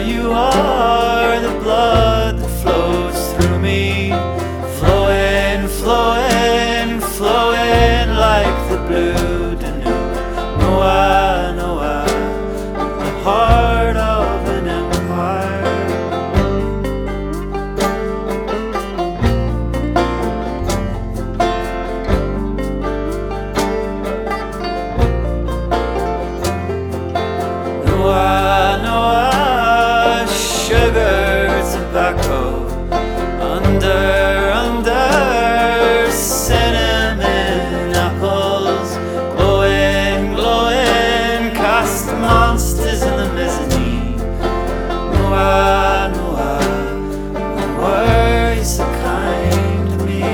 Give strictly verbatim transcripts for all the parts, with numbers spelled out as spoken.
you are the blood that flows through me, flowing, flowing, flowing like the blue Danube. Noah, Noah, the heart of an empire. Noah, Noah, sugar, tobacco, under, under, cinnamon apples, glowing, glowing, cast the monsters in the mezzanine. Noah, Noah, were you so kind to me?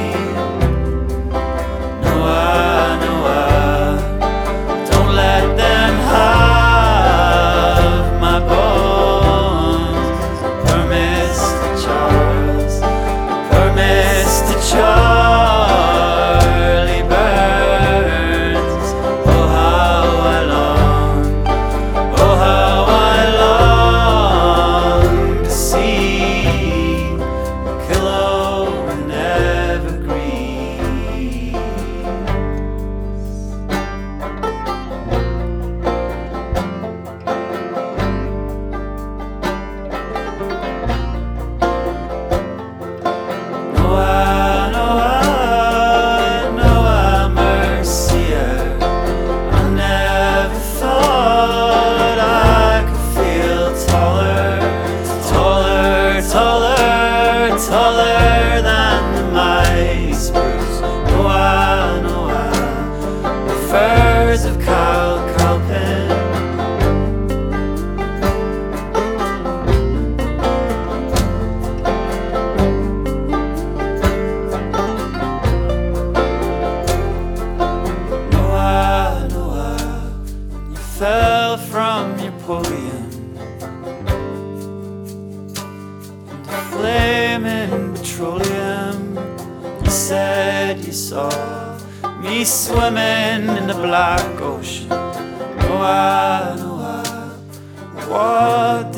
Noah, Noah, don't let them hide my bones. Per Mister Charles, per Mister Charlie Burns. Oh how I long, oh how I long to see a pillow in evergreen. Noah, Noah, Noah Mercier, I never thought I could feel taller, taller, taller, taller than the mighty spruce. Noah, Noah, the firs of Cal Calpin. Noah, Noah, you fell from your podium into flaming petroleum. You said you saw me swimming in the black ocean. Noah, Noah, what